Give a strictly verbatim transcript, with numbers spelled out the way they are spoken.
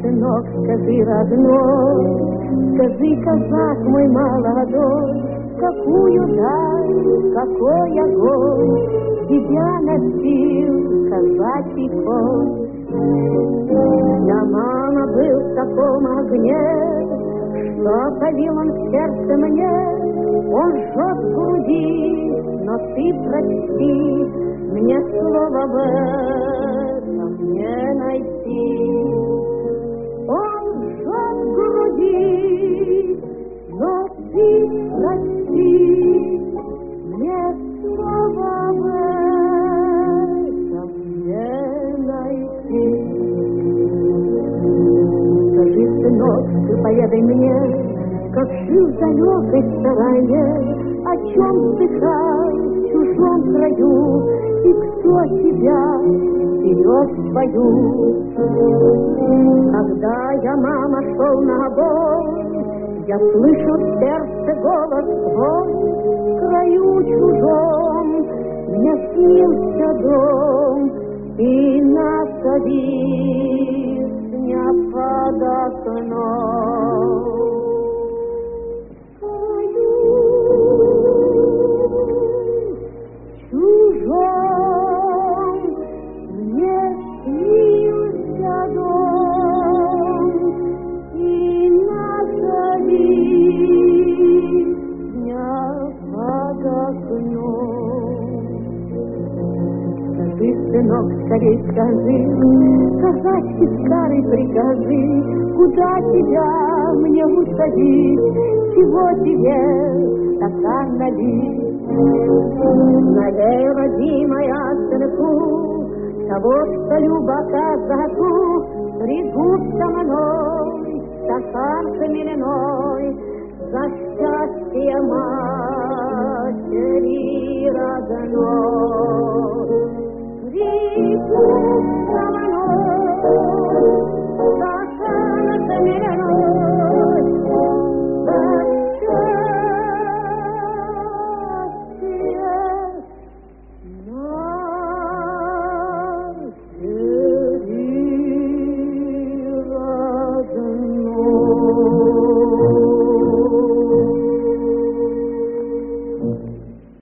сынок, скажи, родной, скажи, казак мой молодой, какую даль, какой огонь тебя носил казачий конь. Я, мама, был в таком огне, что палил он в сердце мне, он жжет в груди, но ты прости, мне слово в этом не найти. Он жжет в груди, но ты прости, мне слова в этом не найти. Скажи, сынок, ты поведай мне, как жил в далекой стороне, о чем вздыхал в чужом краю, и кто тебя вперед в бою. Когда я, мама, шел на бой, я слышу в сердце голос твой, в краю чужом мне снился дом, и наша вишня под окном. Сынок, скорей скажи, казачки старый прикажи, куда тебя мне усадить, чего тебе стакан налить. Налей, родимая, сынку, того, что люба казаку, придут со мной стакан хмельной за счастье матери родной. Thank you.